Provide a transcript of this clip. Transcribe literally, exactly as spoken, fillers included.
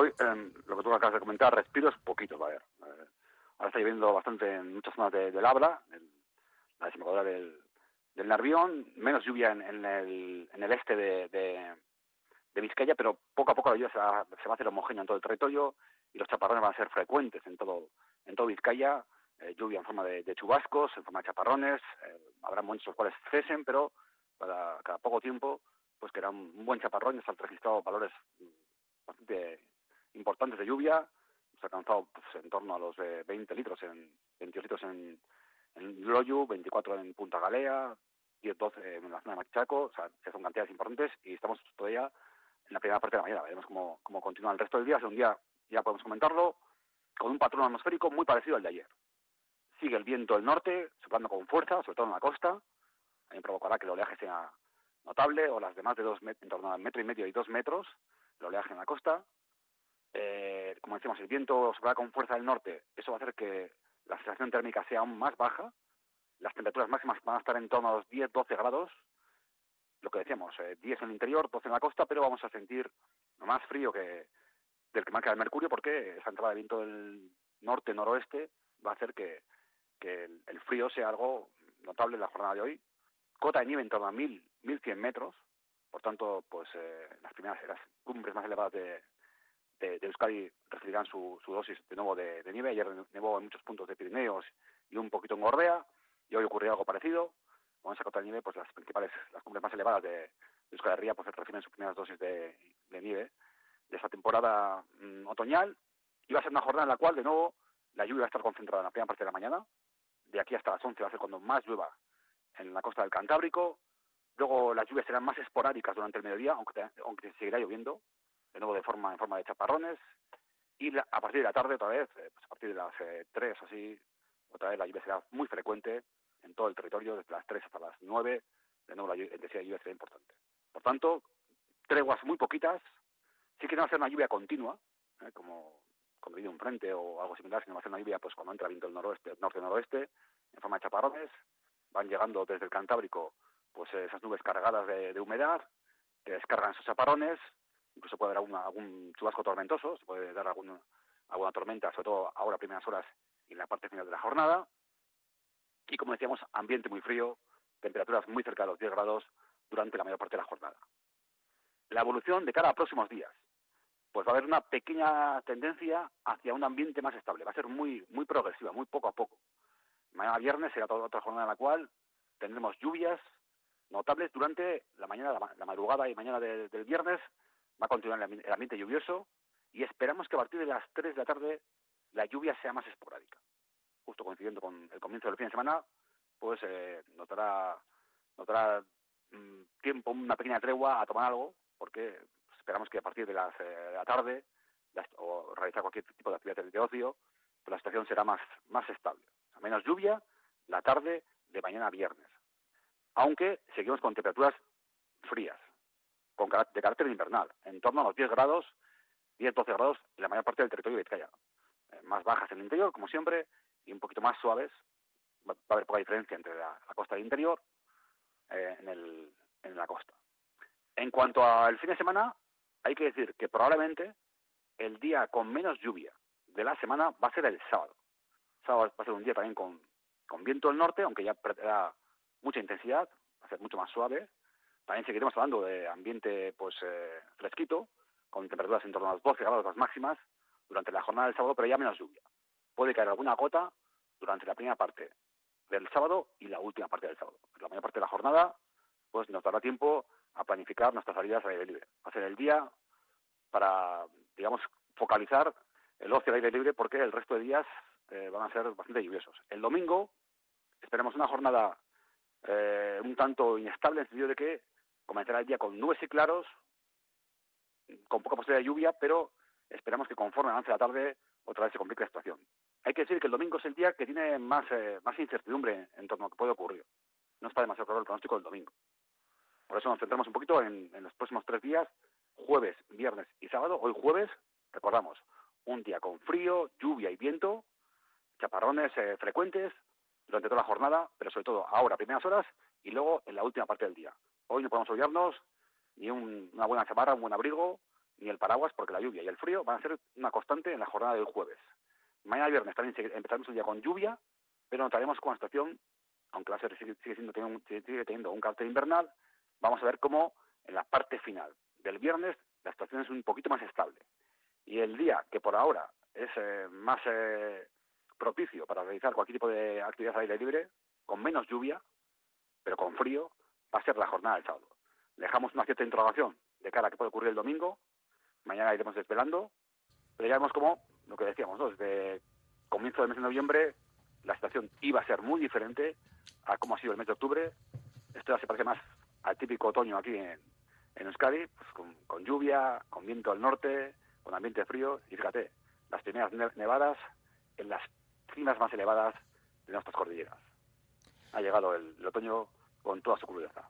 hoy, eh, lo que tú acabas de comentar, respiros poquitos, va a haber. Eh, ahora está lloviendo bastante en muchas zonas de, del Abra, en la desembocadura del, del Nervión, menos lluvia en, en, el, en el este de, de, de Vizcaya, pero poco a poco la lluvia se va, se va a hacer homogénea en todo el territorio y los chaparrones van a ser frecuentes en todo, en todo Vizcaya, eh, lluvia en forma de, de chubascos, en forma de chaparrones, eh, habrá momentos en los cuales cesen, pero cada, cada poco tiempo pues que era un, un buen chaparrón, ya se han registrado valores bastante importantes de lluvia, se ha alcanzado pues, en torno a los eh, veinte litros, en veintidós litros en, en Loyu, veinticuatro en Punta Galea, diez doce en la zona de Machaco, o sea, que son cantidades importantes y estamos todavía en la primera parte de la mañana, veremos cómo, cómo continúa el resto del día, es un día, ya podemos comentarlo, con un patrón atmosférico muy parecido al de ayer. Sigue el viento del norte, soplando con fuerza, sobre todo en la costa, también provocará que el oleaje sea notable, o las demás de dos met- en torno a metro y medio y dos metros, el oleaje en la costa. Eh, como decíamos, el viento soplará con fuerza del norte, eso va a hacer que la sensación térmica sea aún más baja, las temperaturas máximas van a estar en torno a los diez doce grados, lo que decíamos, eh, diez en el interior, doce en la costa, pero vamos a sentir más frío que del que marca el mercurio, porque esa entrada de viento del norte-noroeste va a hacer que, que el, el frío sea algo notable en la jornada de hoy. Cota de nieve en torno a mil, mil cien metros, por tanto, pues eh, las primeras las cumbres más elevadas de, de, de Euskadi recibirán su, su dosis de nuevo de, de nieve. Ayer nevó en muchos puntos de Pirineos y un poquito en Gorbea, y hoy ocurrió algo parecido. Con esa cota de nieve, pues las principales, las cumbres más elevadas de, de Euskal Herria, pues reciben sus primeras dosis de, de nieve de esta temporada mmm, otoñal. Y va a ser una jornada en la cual, de nuevo, la lluvia va a estar concentrada en la primera parte de la mañana. De aquí hasta las once va a ser cuando más llueva en la costa del Cantábrico. Luego las lluvias serán más esporádicas durante el mediodía, aunque, te, aunque seguirá lloviendo, de nuevo de forma en forma de chaparrones. Y la, a partir de la tarde, otra vez, eh, pues a partir de las eh, tres o así, otra vez la lluvia será muy frecuente en todo el territorio, desde las tres hasta las nueve, de nuevo la intensidad de lluvia será importante. Por tanto, treguas muy poquitas, sí que no va a ser una lluvia continua, eh, como cuando viene un frente o algo similar, sino va a ser una lluvia pues cuando entra viento del noroeste, norte-noroeste, en forma de chaparrones, van llegando desde el Cantábrico pues esas nubes cargadas de, de humedad, que descargan esos chaparrones, incluso puede haber alguna, algún chubasco tormentoso, se puede dar algún, alguna tormenta, sobre todo ahora, primeras horas y en la parte final de la jornada. Y como decíamos, ambiente muy frío, temperaturas muy cerca de los diez grados durante la mayor parte de la jornada. La evolución de cara a próximos días, pues va a haber una pequeña tendencia hacia un ambiente más estable, va a ser muy, muy progresiva, muy poco a poco. Mañana viernes será toda otra jornada en la cual tendremos lluvias notables durante la mañana, la, la madrugada y mañana de, del viernes. Va a continuar el, el ambiente lluvioso y esperamos que a partir de las tres de la tarde la lluvia sea más esporádica. Justo coincidiendo con el comienzo del fin de semana, pues eh, notará, notará mmm, tiempo, una pequeña tregua a tomar algo, porque esperamos que a partir de, las, eh, de la tarde las, o realizar cualquier tipo de actividad de ocio, pues la situación será más, más estable. O sea, menos lluvia la tarde de mañana a viernes. Aunque seguimos con temperaturas frías, con de carácter invernal, en torno a los diez grados, diez doce grados en la mayor parte del territorio de Vizcaya. Eh, más bajas en el interior, como siempre, y un poquito más suaves. Va, va a haber poca diferencia entre la, la costa y el interior eh, en, el, en la costa. En cuanto al fin de semana, hay que decir que probablemente el día con menos lluvia de la semana va a ser el sábado. El sábado va a ser un día también con, con viento del norte, aunque ya perderá mucha intensidad, va a ser mucho más suave. También seguiremos hablando de ambiente pues eh, fresquito, con temperaturas en torno a los doce grados las máximas durante la jornada del sábado, pero ya menos lluvia. Puede caer alguna gota durante la primera parte del sábado y la última parte del sábado. La mayor parte de la jornada pues nos dará tiempo a planificar nuestras salidas al aire libre. Va a ser el día para, digamos, focalizar el ocio al aire libre, porque el resto de días eh, van a ser bastante lluviosos. El domingo esperamos una jornada eh, un tanto inestable, en el sentido de que comenzará el día con nubes y claros, con poca posibilidad de lluvia, pero esperamos que conforme avance la tarde otra vez se complique la situación. Hay que decir que el domingo es el día que tiene más, eh, más incertidumbre en torno a lo que puede ocurrir. No está demasiado claro el pronóstico del domingo. Por eso nos centramos un poquito en, en los próximos tres días, jueves, viernes y sábado. Hoy jueves, recordamos, un día con frío, lluvia y viento, chaparrones eh, frecuentes durante toda la jornada, pero sobre todo ahora, primeras horas, y luego en la última parte del día. Hoy no podemos olvidarnos ni un, una buena chamarra, un buen abrigo, ni el paraguas, porque la lluvia y el frío van a ser una constante en la jornada del jueves. Mañana viernes también empezaremos el día con lluvia, pero notaremos como la situación, aunque va a ser, sigue, sigue, siendo, sigue teniendo un carácter invernal, vamos a ver cómo en la parte final del viernes la situación es un poquito más estable. Y el día que por ahora es eh, más eh, propicio para realizar cualquier tipo de actividad al aire libre, con menos lluvia, pero con frío, va a ser la jornada del sábado. Dejamos una cierta interrogación de cara a qué puede ocurrir el domingo, mañana iremos desvelando, pero ya vemos como, lo que decíamos, ¿no? Desde comienzo del mes de noviembre, la situación iba a ser muy diferente a cómo ha sido el mes de octubre. Esto ya se parece más al típico otoño aquí en, en Euskadi, pues con, con lluvia, con viento al norte, con ambiente frío, y fíjate, las primeras nevadas en las cimas más elevadas de nuestras cordilleras. Ha llegado el, el otoño con toda su crudeza.